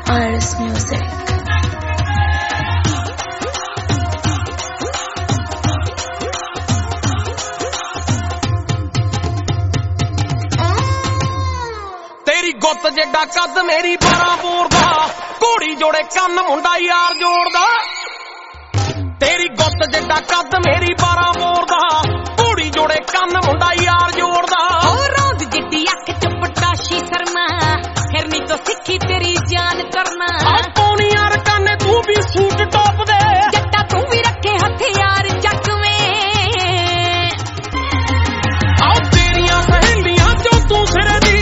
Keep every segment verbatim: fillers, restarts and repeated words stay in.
Iris Music. तेरी गुत जिड्डा कद मेरी बारह बोर दा घोड़ी जोड़े कन्न मुंडा यार जोड़दा तेरी गुत जिड्डा कद मेरी बारह बोर दा घोड़ी जोड़े कन्न मुंडा यार जोड़दा रोज जिड्डी अख च पटाशी शर्मा फिरनी तो सिक्खी तेरी जान करना पौनी यार काने तू भी सूट टॉप दे जट्टा तू भी रखे हथियार जग में आओ तेरियां सहेलियां जो तू सिरे दी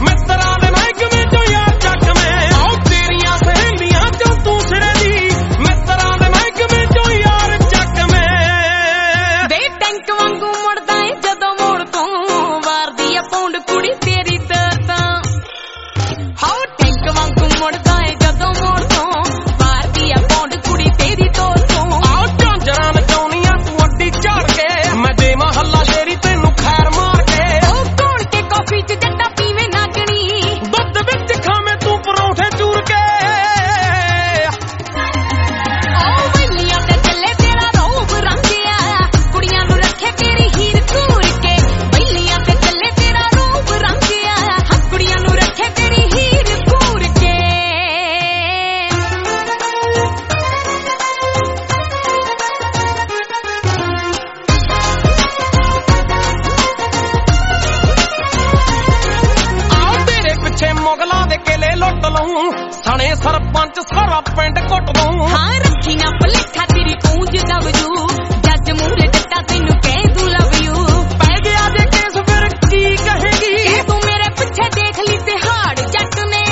सने सरपंच सारा पिंड कुट दूं हाँ रखी ना भलेखा तेरी पूंछ दबजू जज मूरे जट्टा तैनू कह दूं लव यू पै गया जे केस फिर की कहेगी तू मेरे पीछे देख ली तिहाड़ जट ने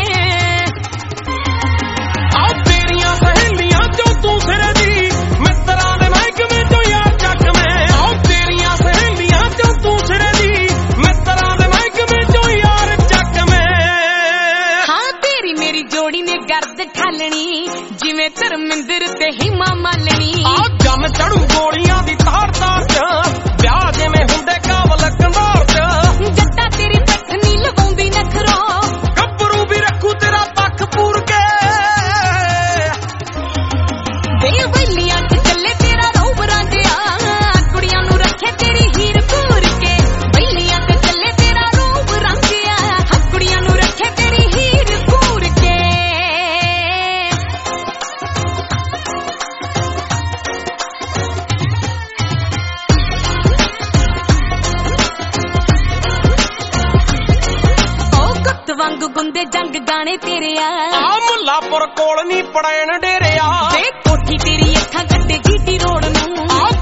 आओ तेरियां सहेलियां जो तू सिरे दी मित्रा दे महकमे जो यार जग में आओ तेरियां सहेलियां जो तू सिरे दी मित्रा दे महकमे जो यार जग में जोड़ी ने गर्द ठालनी जिवें धर्मिंदर ते हिमा मालनी आ जम चढ़ू गोलियां दी तार तार च ब्याह जिवें हुंदे कावल कंधार च जट्टा तेरी पठ नी लवाउंदी नखरो गब्बरू भी रखू तेरा पख पूर के दे बलियां च चले तेरा रूप रांझिया कुड़ियां नू रखे तेरी हीर पूर के बलियां च चले तेरा रूप रांझिया कुड़ियां नू रखे तेरी हीर पूर के वांग गुंदे जंग गाने तेरे आ मुल्लापुर कोल नी पड़ैन डेरे आ कोठी तेरी अखां कट्टे जीटी रोड नूं आ